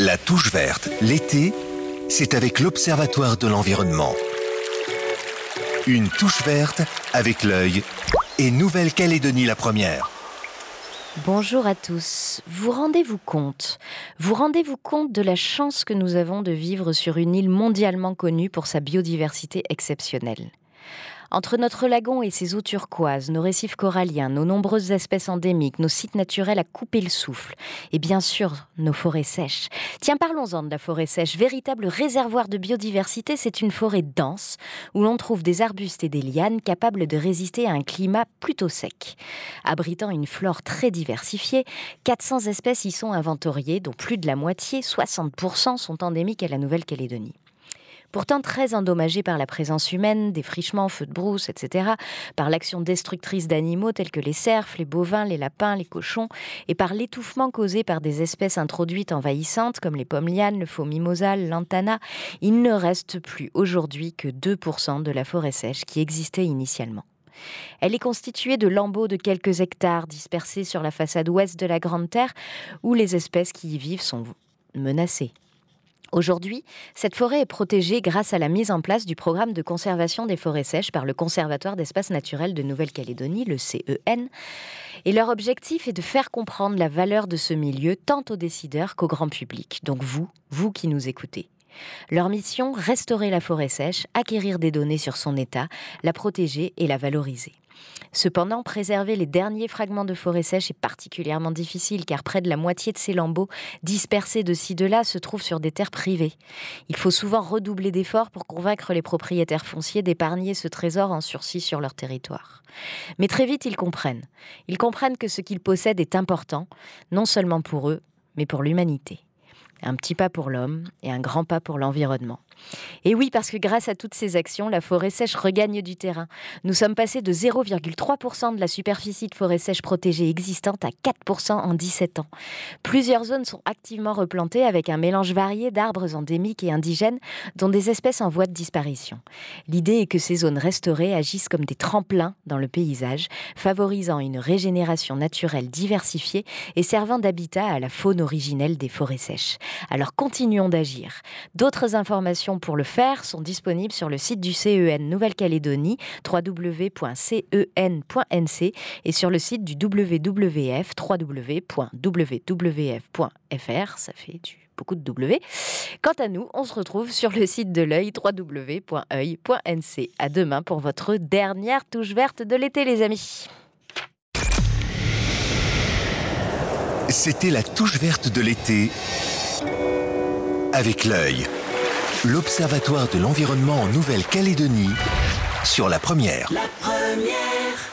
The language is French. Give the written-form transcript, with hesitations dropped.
La touche verte, l'été, c'est avec l'Observatoire de l'environnement. Une touche verte avec l'œil et Nouvelle-Calédonie la première. Bonjour à tous. Vous rendez-vous compte de la chance que nous avons de vivre sur une île mondialement connue pour sa biodiversité exceptionnelle. Entre notre lagon et ses eaux turquoises, nos récifs coralliens, nos nombreuses espèces endémiques, nos sites naturels à couper le souffle et bien sûr nos forêts sèches. Tiens, parlons-en de la forêt sèche. Véritable réservoir de biodiversité, c'est une forêt dense où l'on trouve des arbustes et des lianes capables de résister à un climat plutôt sec. Abritant une flore très diversifiée, 400 espèces y sont inventoriées, dont plus de la moitié, 60%, sont endémiques à la Nouvelle-Calédonie. Pourtant très endommagés par la présence humaine, défrichements, feux de brousse, etc., par l'action destructrice d'animaux tels que les cerfs, les bovins, les lapins, les cochons, et par l'étouffement causé par des espèces introduites envahissantes comme les pommes-lianes, le faux mimosal, l'antana, il ne reste plus aujourd'hui que 2% de la forêt sèche qui existait initialement. Elle est constituée de lambeaux de quelques hectares dispersés sur la façade ouest de la Grande Terre où les espèces qui y vivent sont menacées. Aujourd'hui, cette forêt est protégée grâce à la mise en place du programme de conservation des forêts sèches par le Conservatoire d'espaces naturels de Nouvelle-Calédonie, le CEN. Et leur objectif est de faire comprendre la valeur de ce milieu tant aux décideurs qu'au grand public. Donc vous qui nous écoutez. Leur mission, restaurer la forêt sèche, acquérir des données sur son état, la protéger et la valoriser. Cependant, préserver les derniers fragments de forêt sèche est particulièrement difficile car près de la moitié de ces lambeaux dispersés de ci de là se trouvent sur des terres privées. Il faut souvent redoubler d'efforts pour convaincre les propriétaires fonciers d'épargner ce trésor en sursis sur leur territoire. Mais très vite, ils comprennent. Ils comprennent que ce qu'ils possèdent est important, non seulement pour eux, mais pour l'humanité. Un petit pas pour l'homme et un grand pas pour l'environnement. Et oui, parce que grâce à toutes ces actions, la forêt sèche regagne du terrain. Nous sommes passés de 0,3% de la superficie de forêt sèche protégée existante à 4% en 17 ans. Plusieurs zones sont activement replantées avec un mélange varié d'arbres endémiques et indigènes, dont des espèces en voie de disparition. L'idée est que ces zones restaurées agissent comme des tremplins dans le paysage, favorisant une régénération naturelle diversifiée et servant d'habitat à la faune originelle des forêts sèches. Alors continuons d'agir. D'autres informations pour le faire sont disponibles sur le site du CEN Nouvelle-Calédonie, www.cen.nc, et sur le site du WWF, www.wwf.fr, ça fait beaucoup de W. Quant à nous, on se retrouve sur le site de l'œil, www.oeil.nc. À demain pour votre dernière touche verte de l'été, les amis. C'était la touche verte de l'été avec l'œil. L'Observatoire de l'environnement en Nouvelle-Calédonie sur la première. La première.